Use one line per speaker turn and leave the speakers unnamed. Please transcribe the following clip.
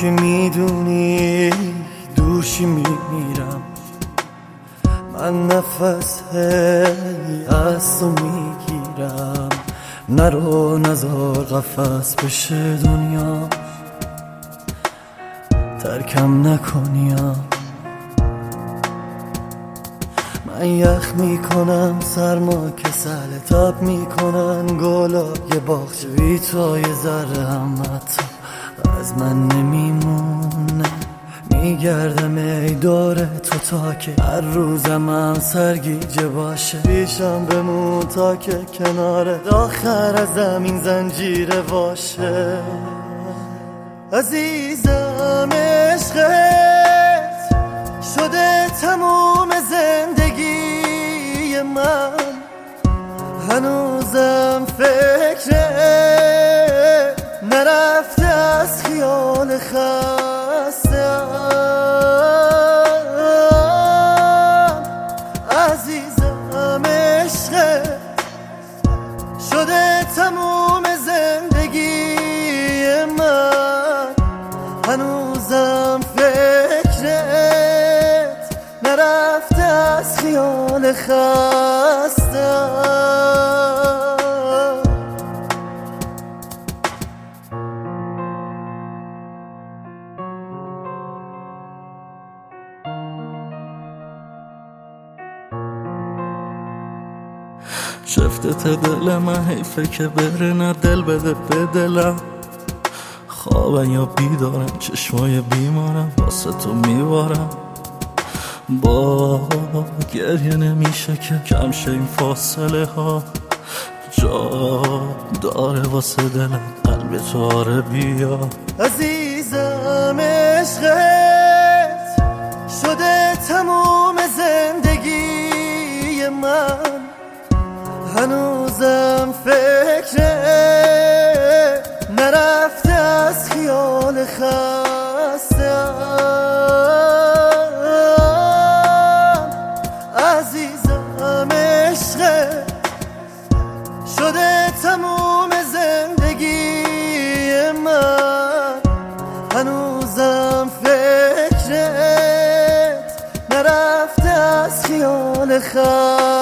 که میدونی دوشی میمیرم، من نفس از تو میگیرم. نرو نزار قفس بشه دنیا، ترکم نکنیا. من یخ میکنم سرما کسل تاب میکنن گلای باغچه، بی تو یه ذره هم حتی از من نمیمونه. میگردم ای دور تو تا که هر روزم هم سرگیجه باشه. پیشم بمون تا که کنار آخر از زمین زنجیره باشه. عزیزم عشقت شده تموم زندگی من، هنوزم فکر نرفته از خیال خستم. عزیزم عشقت شده تموم زندگی من، هنوزم فکرت نرفته از خیال خستم.
شفتت دل من حیفه که بره، نه دل بده به دلم. خوابن یا بیدارم چشمای بیمارم واسه تو میبارم. با گریه نمیشه که کم شه این فاصله ها، جا داره واسه دلم قلب تو آره بیا.
عزیزم عشقت شده تموم زندگی من، هنوزم فکر نرفته از خیال خستم. عزیزم عشقت شده تموم زندگی من، هنوزم فکرت نرفته از خیال خستم.